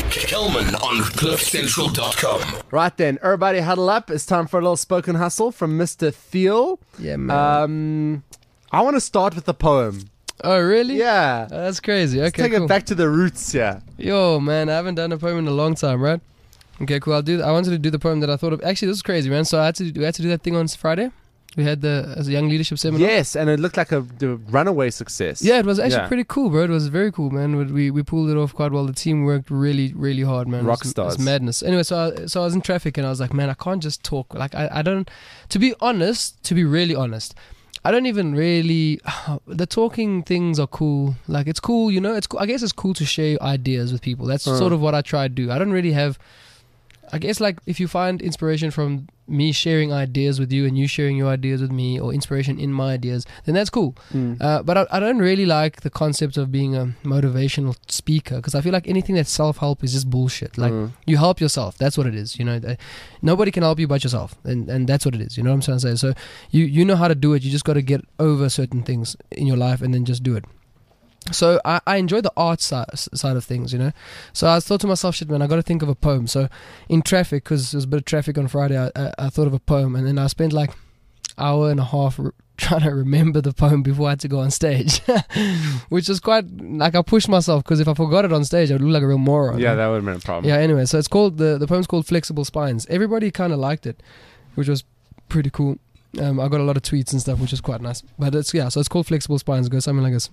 Kelman on CliffCentral.com. Right then, everybody huddle up. It's time for a little spoken hustle from Mr. Thiel. Yeah, man. I want to start with a poem. Oh, really? Yeah. That's crazy. Let's Okay, take cool. it back to the roots here. Yo, man, I haven't done a poem in a long time, right? Okay, cool. I wanted to do the poem that I thought of. Actually, this is crazy, man. So we had to do that thing on Friday. We had as a young leadership seminar. Yes, and it looked like a runaway success. Yeah, it was actually Yeah. pretty cool, bro. It was very cool, man. We pulled it off quite well. The team worked really, really hard, man. Rock It stars. was madness. Anyway, so I was in traffic and I was like, man, I can't just talk. Like, I don't, to be really honest, I don't even really, the talking things are cool. Like, it's cool, you know, it's cool. I guess it's cool to share ideas with people. That's sort of what I try to do. I don't really have, I guess, like, if you find inspiration from me sharing ideas with you and you sharing your ideas with me, or inspiration in my ideas, then that's cool. But I don't really like the concept of being a motivational speaker, because I feel like anything that's self-help is just bullshit. Like, you help yourself. That's what it is. You know, nobody can help you but yourself, and that's what it is. You know what I'm trying to say? So you know how to do it. You just got to get over certain things in your life and then just do it. So I enjoy the art side of things, you know. So I thought to myself, shit, man, I got to think of a poem. So in traffic, because there was a bit of traffic on Friday, I thought of a poem, and then I spent like hour and a half trying to remember the poem before I had to go on stage, which was quite, like, I pushed myself, because if I forgot it on stage, I would look like a real moron. Yeah, that would have been a problem. Yeah, anyway, so it's called, the poem's called Flexible Spines. Everybody kind of liked it, which was pretty cool. I got a lot of tweets and stuff, which is quite nice. But so it's called Flexible Spines. It goes something like this.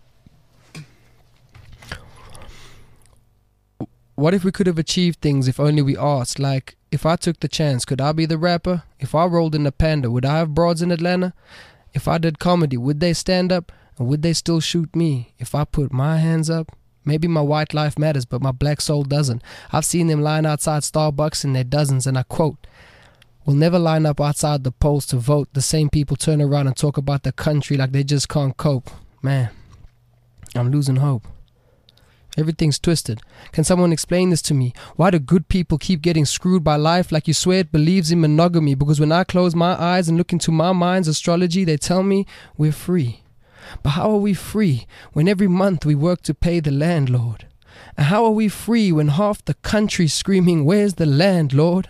What if we could have achieved things if only we asked? Like, if I took the chance, could I be the rapper? If I rolled in a Panda, would I have broads in Atlanta? If I did comedy, would they stand up? Or would they still shoot me? If I put my hands up? Maybe my white life matters, but my black soul doesn't. I've seen them line outside Starbucks in their dozens, and I quote, "We'll never line up outside the polls to vote. The same people turn around and talk about the country like they just can't cope." Man, I'm losing hope. Everything's twisted. Can someone explain this to me? Why do good people keep getting screwed by life like you swear it believes in monogamy? Because when I close my eyes and look into my mind's astrology, they tell me we're free. But how are we free when every month we work to pay the landlord? And how are we free when half the country's screaming, "Where's the landlord?"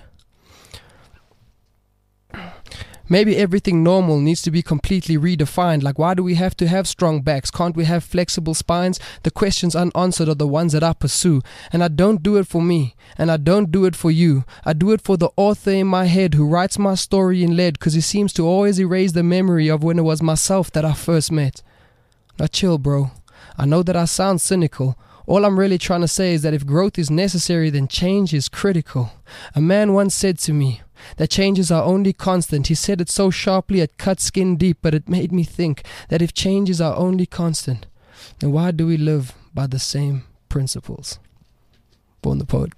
Maybe everything normal needs to be completely redefined. Like, why do we have to have strong backs? Can't we have flexible spines? The questions unanswered are the ones that I pursue. And I don't do it for me. And I don't do it for you. I do it for the author in my head who writes my story in lead, because he seems to always erase the memory of when it was myself that I first met. Now chill, bro. I know that I sound cynical. All I'm really trying to say is that if growth is necessary, then change is critical. A man once said to me that changes are only constant. He said it so sharply it cut skin deep, but it made me think that if changes are only constant, then why do we live by the same principles? Born the Poet.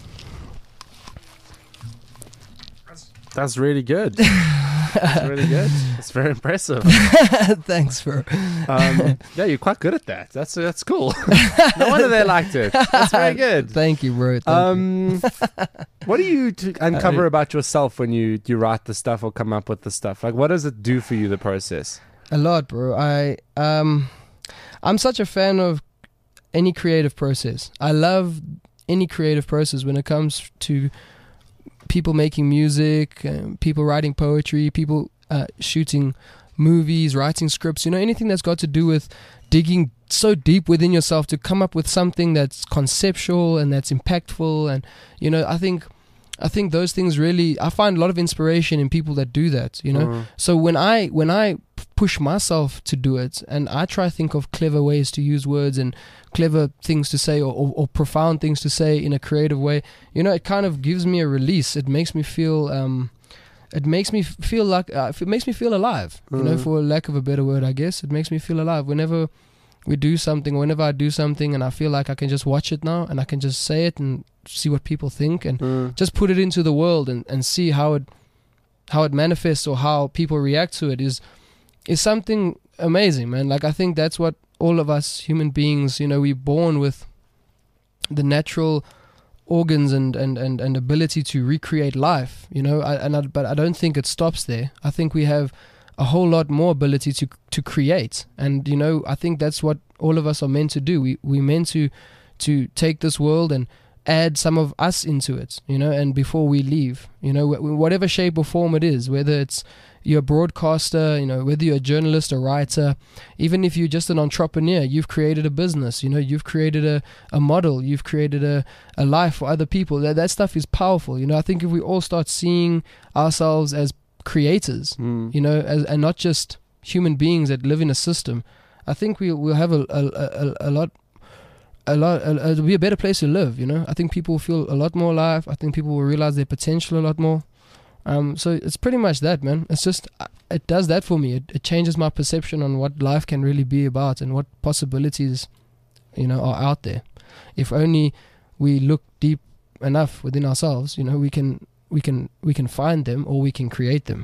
That's really good. That's really good. It's very impressive. Thanks, bro. Yeah, you're quite good at that. That's cool. No wonder they liked it. That's very good. Thank you, bro. Thank you. What do you uncover about yourself when you write the stuff or come up with the stuff? Like, what does it do for you, the process? A lot, bro. I'm such a fan of any creative process. I love any creative process when it comes to people making music, people writing poetry, people shooting movies, writing scripts, you know, anything that's got to do with digging so deep within yourself to come up with something that's conceptual and that's impactful. And, you know, I think those things really, I find a lot of inspiration in people that do that, you know. So when I push myself to do it, and I try to think of clever ways to use words and clever things to say, or profound things to say in a creative way, you know, it kind of gives me a release. It makes me feel it makes me feel alive, you know, for lack of a better word, I guess. It makes me feel alive whenever we do something, whenever I do something and I feel like I can just watch it now and I can just say it and see what people think and just put it into the world and see how it manifests or how people react to it is something amazing, man. Like, I think that's what all of us human beings, you know, we're born with the natural organs and ability to recreate life, you know, but I don't think it stops there. I think we have a whole lot more ability to create, and, you know, I think that's what all of us are meant to do. We're meant to take this world and add some of us into it, you know, and before we leave, you know, whatever shape or form it is, whether it's you're a broadcaster, you know, whether you're a journalist, a writer, even if you're just an entrepreneur, you've created a business, you know, you've created a model, you've created a life for other people. That stuff is powerful, you know. I think if we all start seeing ourselves as creators, you know, and not just human beings that live in a system, I think we'll have a lot. It'll be a better place to live, you know. I think people will feel a lot more alive. I think people will realize their potential a lot more. So it's pretty much that, man. It's just, it does that for me. It changes my perception on what life can really be about and what possibilities, you know, are out there. If only we look deep enough within ourselves, you know, we can find them, or we can create them.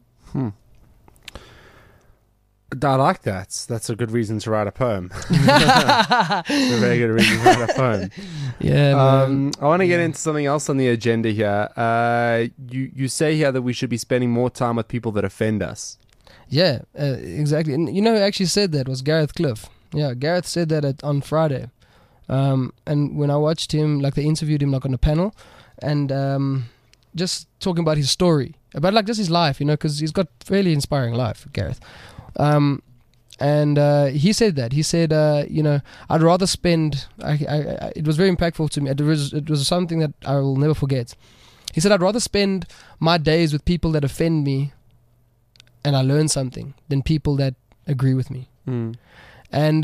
I like that. That's a good reason to write a poem. A very good reason to write a poem. Yeah. I want to get into something else on the agenda here. You say here that we should be spending more time with people that offend us. Yeah, exactly. And you know who actually said that was Gareth Cliff. Yeah, Gareth said that on Friday. And when I watched him, like they interviewed him like on a panel, and just talking about his story, about like just his life, you know, because he's got a fairly inspiring life, Gareth. And he said that. He said, you know, I'd rather spend. It was very impactful to me. It was something that I will never forget. He said, I'd rather spend my days with people that offend me, and I learn something, than people that agree with me. And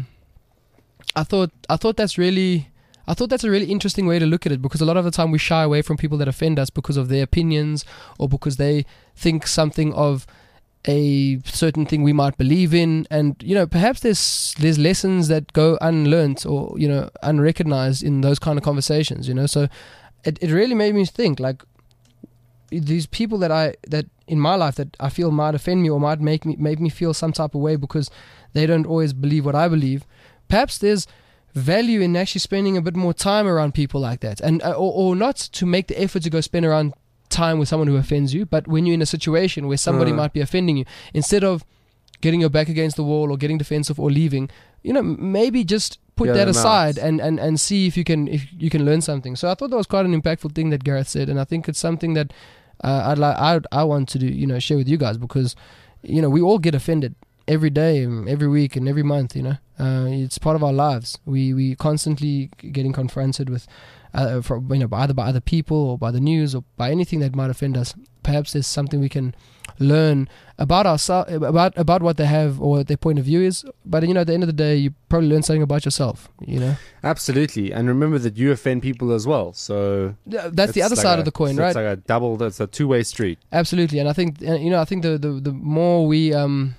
I thought that's a really interesting way to look at it, because a lot of the time we shy away from people that offend us because of their opinions, or because they think something of a certain thing we might believe in, and you know, perhaps there's lessons that go unlearned, or you know, unrecognized in those kind of conversations, you know. So it really made me think, like, these people that in my life that I feel might offend me, or might make me feel some type of way because they don't always believe what I believe. Perhaps there's value in actually spending a bit more time around people like that, and or not to make the effort to go spend around time with someone who offends you, but when you're in a situation where somebody might be offending you, instead of getting your back against the wall or getting defensive or leaving, you know, maybe just put that aside and see if you can learn something. So I thought that was quite an impactful thing that Gareth said, and I think it's something that I want to do, you know, share with you guys, because you know, we all get offended every day, every week, and every month. You know, it's part of our lives. We constantly getting confronted with, you know, either by other people or by the news or by anything that might offend us. Perhaps there's something we can learn about ourselves, about what they have or what their point of view is. But you know, at the end of the day, you probably learn something about yourself. You know, absolutely. And remember that you offend people as well. So that's the other side of the coin, right? It's like that's a two-way street. Absolutely. And I think, you know, I think the more we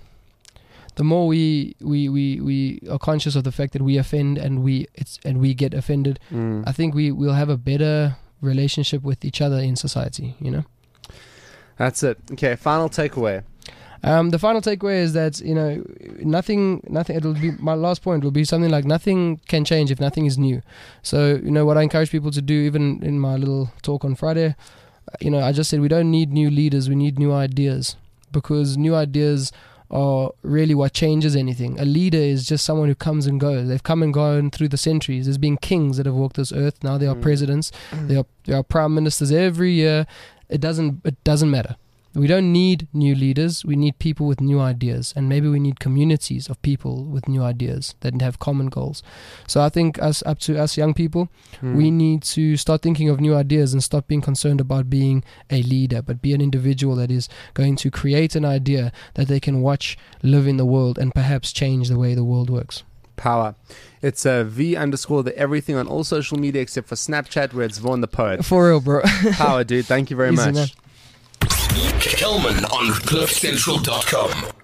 are conscious of the fact that we offend and we get offended, I think we'll have a better relationship with each other in society, you know. That's it. Okay, final takeaway. The final takeaway is that, you know, nothing, it'll be my last point, will be something like nothing can change if nothing is new. So, you know, what I encourage people to do, even in my little talk on Friday, you know, I just said we don't need new leaders, we need new ideas, because new ideas are really what changes anything. A leader is just someone who comes and goes. They've come and gone through the centuries. There's been kings that have walked this earth. Now there are presidents. There are prime ministers every year. It doesn't matter. We don't need new leaders. We need people with new ideas, and maybe we need communities of people with new ideas that have common goals. So I think up to us young people, we need to start thinking of new ideas and stop being concerned about being a leader, but be an individual that is going to create an idea that they can watch live in the world and perhaps change the way the world works. Power. It's V_the everything on all social media except for Snapchat, where it's Vaughn the Poet. For real, bro. Power, dude. Thank you very much. Kelman on CliffCentral.com.